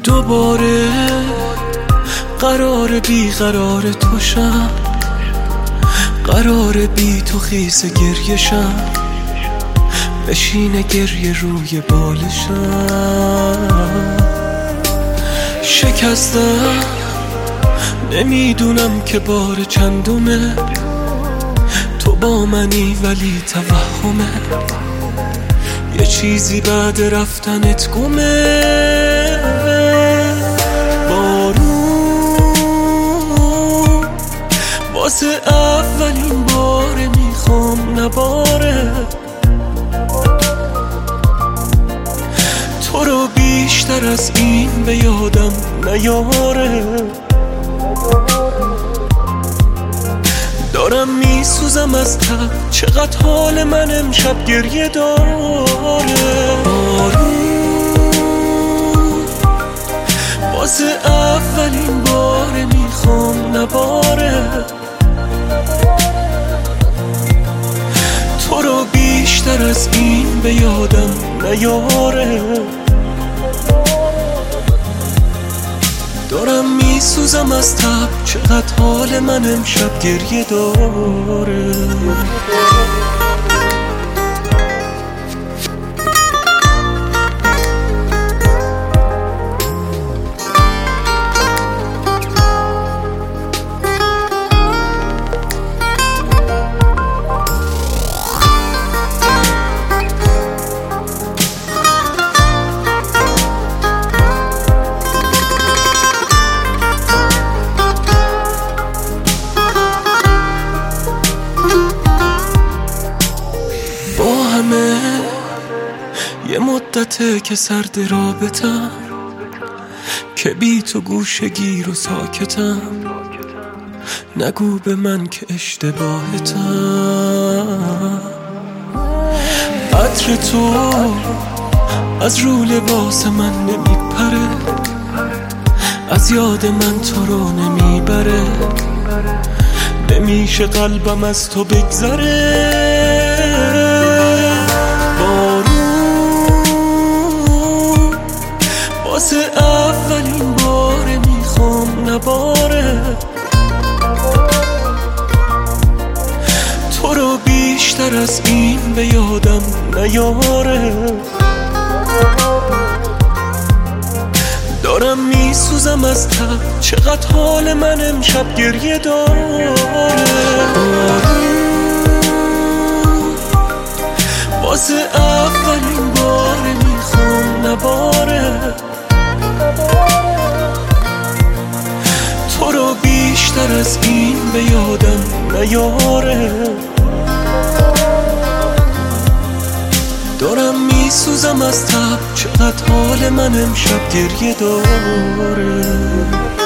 دوباره قرار بی قرار تو شم، قرار بی تو خیس گریه شم، بشینه گریه روی بالشم. شکستم نمیدونم که بار چندمه، تو با منی ولی توهمه، یه چیزی بعد رفتنت گمه. بارون واسه اولین باره میخوام نباره، تو رو بیشتر از این به یادم نیاره. دارم میسوزم از تب، چقدر حال من امشب گریه داره. بارون واسه اولین باره میخوام نباره، تو رو بیشتر از این به یادم نیاره. دارم میسوزم از تب، چقدر حال من امشب گریه داره. یه مدته که سرد رابطم، که بی تو گوشه گیر و ساکتم، نگو به من که اشتباهتم. عطر تو از رو لباس من نمیپره، از یاد من تو رو نمیبره، نمیشه قلبم از تو بگذره. واسه اولین باره میخوام نباره، تو رو بیشتر از این به یادم نیاره. دارم میسوزم از تب، چقدر حال من امشب گریه داره. واسه اولین باره میخوام نباره، تو رو بیشتر از این به یادم نیاره. دارم میسوزم از تب، چقدر حال من امشب گریه داره.